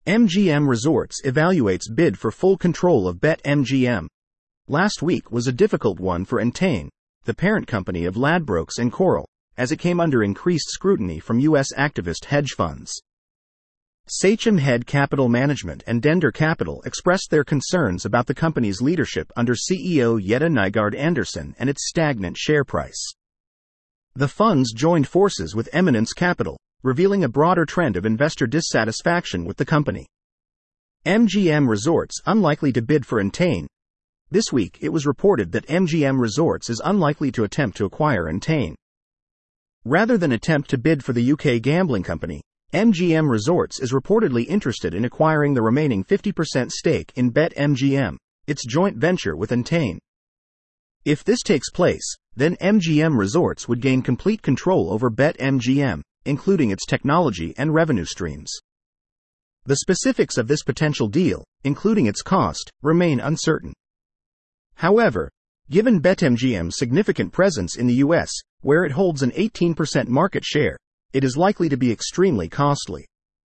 MGM Resorts evaluates bid for full control of BetMGM. Last week was a difficult one for Entain, the parent company of Ladbrokes and Coral, as it came under increased scrutiny from U.S. activist hedge funds. Sachem Head Capital Management and Dender Capital expressed their concerns about the company's leadership under CEO Jette Nygaard-Andersen and its stagnant share price. The funds joined forces with Eminence Capital, revealing a broader trend of investor dissatisfaction with the company. MGM Resorts unlikely to bid for Entain. This week it was reported that MGM Resorts is unlikely to attempt to acquire Entain. Rather than attempt to bid for the UK gambling company, MGM Resorts is reportedly interested in acquiring the remaining 50% stake in BetMGM, its joint venture with Entain. If this takes place, then MGM Resorts would gain complete control over BetMGM, including its technology and revenue streams. The specifics of this potential deal, including its cost, remain uncertain. However, given BetMGM's significant presence in the US, where it holds an 18% market share, it is likely to be extremely costly.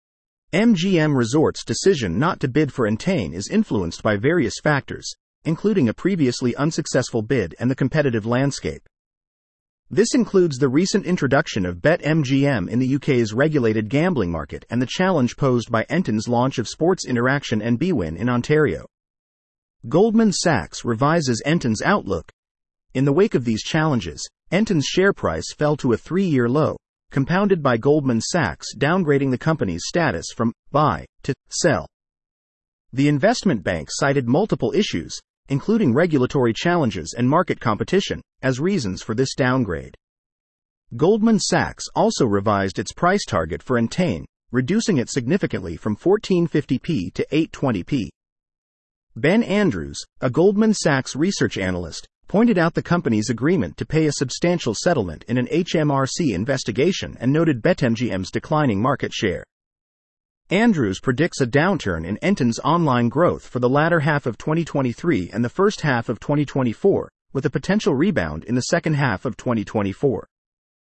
MGM Resorts' decision not to bid for Entain is influenced by various factors, including a previously unsuccessful bid and the competitive landscape. This includes the recent introduction of BetMGM in the UK's regulated gambling market and the challenge posed by Entain's launch of Sports Interaction and bwin in Ontario. Goldman Sachs revises Entain's outlook. In the wake of these challenges, Entain's share price fell to a 3-year low, compounded by Goldman Sachs downgrading the company's status from buy to sell. The investment bank cited multiple issues, including regulatory challenges and market competition, as reasons for this downgrade. Goldman Sachs also revised its price target for Entain, reducing it significantly from 1450p to 820p. Ben Andrews, a Goldman Sachs research analyst, pointed out the company's agreement to pay a substantial settlement in an HMRC investigation and noted BetMGM's declining market share. Andrews predicts a downturn in Entain's online growth for the latter half of 2023 and the first half of 2024, with a potential rebound in the second half of 2024.